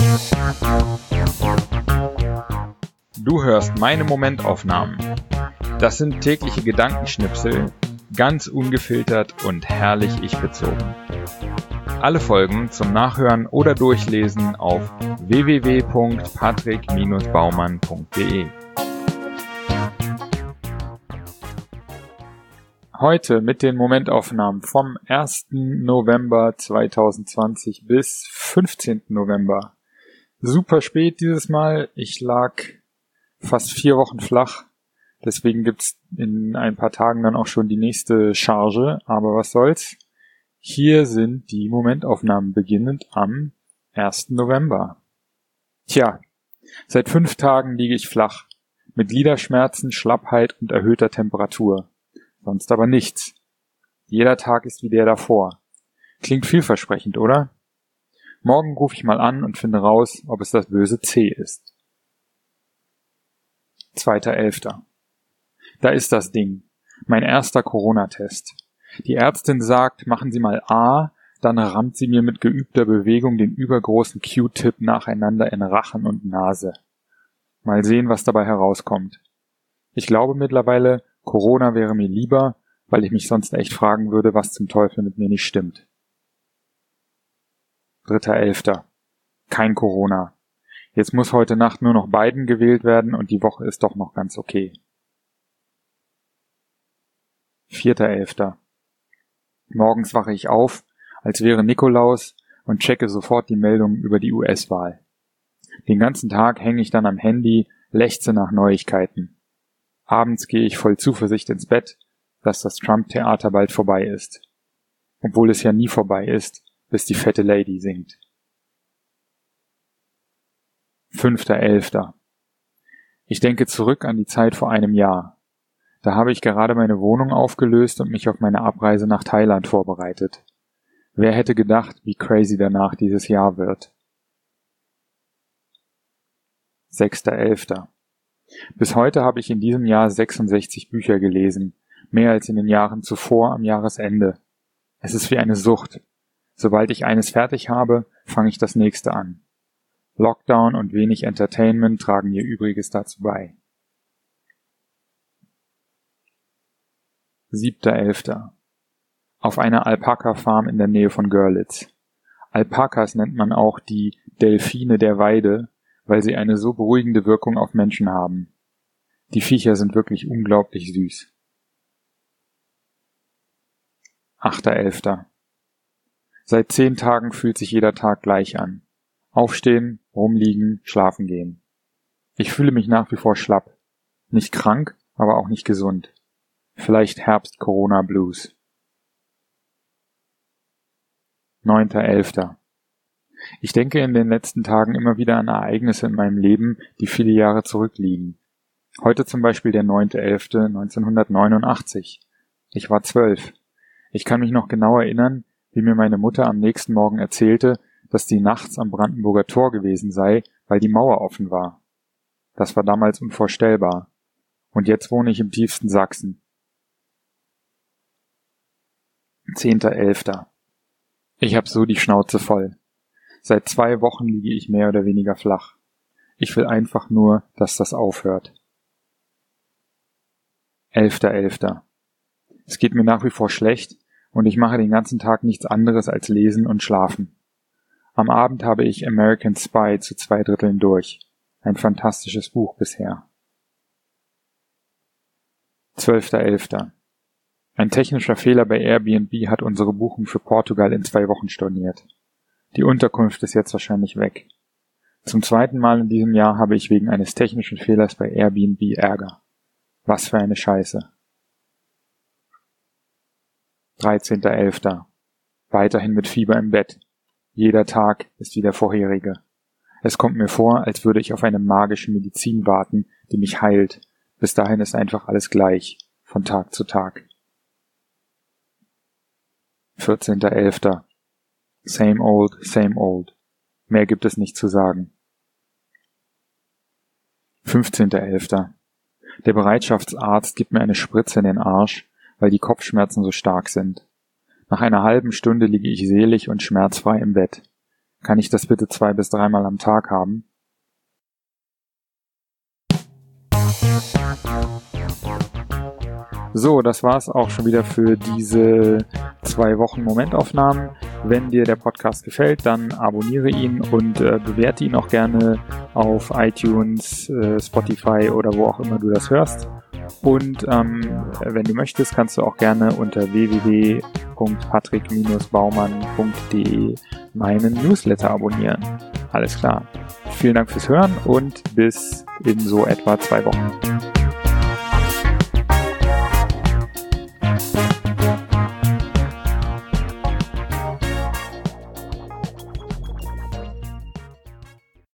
Du hörst meine Momentaufnahmen. Das sind tägliche Gedankenschnipsel, ganz ungefiltert und herrlich ich-bezogen. Alle Folgen zum Nachhören oder Durchlesen auf www.patrick-baumann.de. Heute mit den Momentaufnahmen vom 1. November 2020 bis 15. November. Super spät dieses Mal. Ich lag fast 4 Wochen flach. Deswegen gibt's in ein paar Tagen dann auch schon die nächste Charge. Aber was soll's? Hier sind die Momentaufnahmen beginnend am 1. November. Tja, seit 5 Tagen liege ich flach. Mit Gliederschmerzen, Schlappheit und erhöhter Temperatur. Sonst aber nichts. Jeder Tag ist wie der davor. Klingt vielversprechend, oder? Morgen rufe ich mal an und finde raus, ob es das böse C ist. 2.11. Da ist das Ding. Mein erster Corona-Test. Die Ärztin sagt, machen Sie mal A, dann rammt sie mir mit geübter Bewegung den übergroßen Q-Tip nacheinander in Rachen und Nase. Mal sehen, was dabei herauskommt. Ich glaube mittlerweile, Corona wäre mir lieber, weil ich mich sonst echt fragen würde, was zum Teufel mit mir nicht stimmt. 3.11. Kein Corona. Jetzt muss heute Nacht nur noch Biden gewählt werden und die Woche ist doch noch ganz okay. 4.11. Morgens wache ich auf, als wäre Nikolaus und checke sofort die Meldungen über die US-Wahl. Den ganzen Tag hänge ich dann am Handy, lechze nach Neuigkeiten. Abends gehe ich voll Zuversicht ins Bett, dass das Trump-Theater bald vorbei ist. Obwohl es ja nie vorbei ist, bis die fette Lady singt. 5.11. Ich denke zurück an die Zeit vor einem Jahr. Da habe ich gerade meine Wohnung aufgelöst und mich auf meine Abreise nach Thailand vorbereitet. Wer hätte gedacht, wie crazy danach dieses Jahr wird? 6.11. Bis heute habe ich in diesem Jahr 66 Bücher gelesen, mehr als in den Jahren zuvor am Jahresende. Es ist wie eine Sucht. Sobald ich eines fertig habe, fange ich das nächste an. Lockdown und wenig Entertainment tragen ihr Übriges dazu bei. 7.11. Auf einer Alpaka-Farm in der Nähe von Görlitz. Alpakas nennt man auch die Delfine der Weide, weil sie eine so beruhigende Wirkung auf Menschen haben. Die Viecher sind wirklich unglaublich süß. 8.11. Seit 10 Tagen fühlt sich jeder Tag gleich an. Aufstehen, rumliegen, schlafen gehen. Ich fühle mich nach wie vor schlapp. Nicht krank, aber auch nicht gesund. Vielleicht Herbst-Corona-Blues. 9.11. Ich denke in den letzten Tagen immer wieder an Ereignisse in meinem Leben, die viele Jahre zurückliegen. Heute zum Beispiel der 9.11.1989. Ich war 12. Ich kann mich noch genau erinnern, wie mir meine Mutter am nächsten Morgen erzählte, dass die nachts am Brandenburger Tor gewesen sei, weil die Mauer offen war. Das war damals unvorstellbar. Und jetzt wohne ich im tiefsten Sachsen. 10.11. Ich hab so die Schnauze voll. Seit 2 Wochen liege ich mehr oder weniger flach. Ich will einfach nur, dass das aufhört. 11.11. Es geht mir nach wie vor schlecht und ich mache den ganzen Tag nichts anderes als lesen und schlafen. Am Abend habe ich American Spy zu 2/3 durch. Ein fantastisches Buch bisher. 12.11. Ein technischer Fehler bei Airbnb hat unsere Buchung für Portugal in 2 Wochen storniert. Die Unterkunft ist jetzt wahrscheinlich weg. Zum 2. Mal in diesem Jahr habe ich wegen eines technischen Fehlers bei Airbnb Ärger. Was für eine Scheiße. 13.11. Weiterhin mit Fieber im Bett. Jeder Tag ist wie der vorherige. Es kommt mir vor, als würde ich auf eine magische Medizin warten, die mich heilt. Bis dahin ist einfach alles gleich, von Tag zu Tag. 14.11. Same old, same old. Mehr gibt es nicht zu sagen. 15.11. Der Bereitschaftsarzt gibt mir eine Spritze in den Arsch, weil die Kopfschmerzen so stark sind. Nach einer halben Stunde liege ich selig und schmerzfrei im Bett. kann ich das bitte 2 bis 3 Mal am Tag haben? So, das war's auch schon wieder für diese 2 Wochen Momentaufnahmen. Wenn dir der Podcast gefällt, dann abonniere ihn und bewerte ihn auch gerne auf iTunes, Spotify oder wo auch immer du das hörst. Und wenn du möchtest, kannst du auch gerne unter www.patrick-baumann.de meinen Newsletter abonnieren. Alles klar. Vielen Dank fürs Hören und bis in so etwa 2 Wochen.